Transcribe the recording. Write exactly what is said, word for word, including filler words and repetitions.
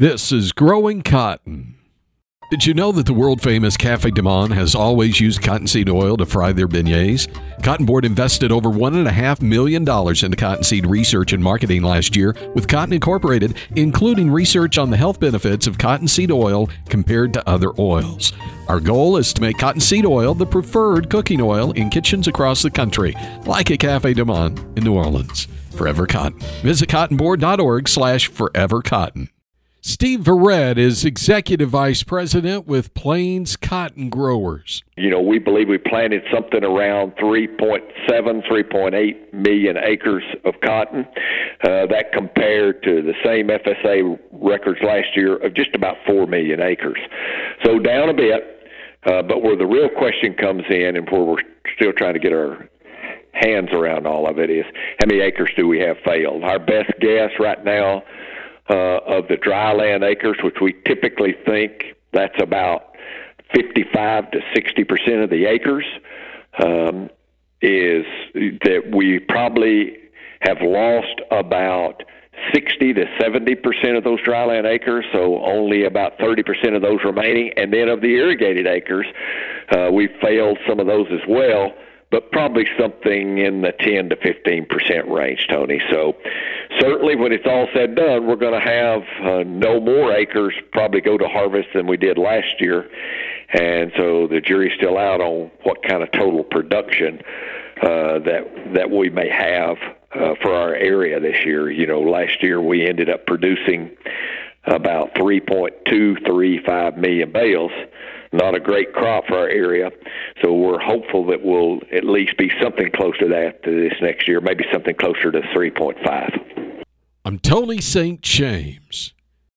This is Growing Cotton. Did you know that the world-famous Cafe Du Monde has always used cottonseed oil to fry their beignets? Cotton Board invested over one point five million dollars into cottonseed research and marketing last year with Cotton Incorporated, including research on the health benefits of cottonseed oil compared to other oils. Our goal is to make cottonseed oil the preferred cooking oil in kitchens across the country, like at Cafe Du Monde in New Orleans. Forever Cotton. Visit cottonboard.org slash forever cotton. Steve Verrett is Executive Vice President with Plains Cotton Growers. You know, we believe we planted something around three point seven, three point eight million acres of cotton. Uh, that compared to the same F S A records last year of just about four million acres. So down a bit, uh, but where the real question comes in and where we're still trying to get our hands around all of it is how many acres do we have failed? Our best guess right now Uh, of the dry land acres, which we typically think that's about fifty-five to sixty percent of the acres, um, is that we probably have lost about sixty to seventy percent of those dry land acres, so only about thirty percent of those remaining. And then of the irrigated acres, uh, we failed some of those as well, but probably something in the ten to fifteen percent range, Tony. So certainly when it's all said and done, we're going to have uh, no more acres probably go to harvest than we did last year. And so the jury's still out on what kind of total production uh, that that we may have uh, for our area this year. You know, last year we ended up producing about three point two three five million bales. Not a great crop for our area, so we're hopeful that we'll at least be something close to that this next year, maybe something closer to three point five. I'm Tony Saint James.